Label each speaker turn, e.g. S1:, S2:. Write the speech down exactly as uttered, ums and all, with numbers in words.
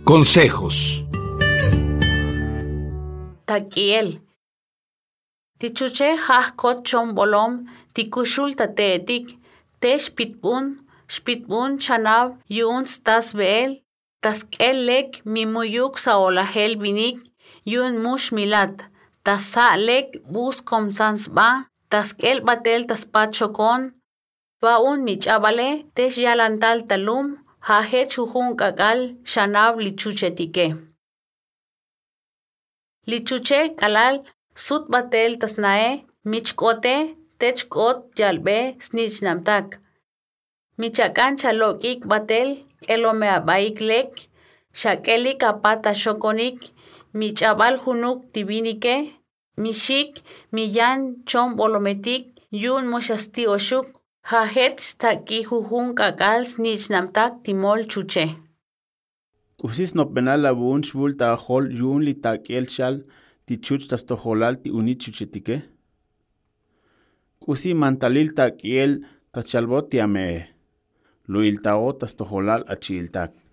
S1: Consejos.
S2: Takiel. Tichuche hahkot chombolom, tikushul tatetik, tesh pitbun, spitbun chanav, yun stas beel, taskelek mimuyuk saolahel binik, yun mush milat, tasalek bus komsansba, taskel batel taspachokon, baun michabale, tesh yalantal talum, hahe chuhun kakal, shanav lichuchetike. Lichuche kalal, sut batel tasnae, michkote, techkot yalbe snich namtak. Michakan chalokik batel, elomea baik lek, shakeli kapata shokonik, michabal hunuk tibinike, mishik, miyan chom bolometik, yun moshasti oshuk, hahet staki juhun kakal snich namtak timol chuche.
S3: Kusis no penal la bun shbul ta hol yun li takiel shal ti chuch tas to holal ti uni chuchetike. Kusi mantalil takiel ta chalbot ti ame. Luil tao tas to holal achil tak.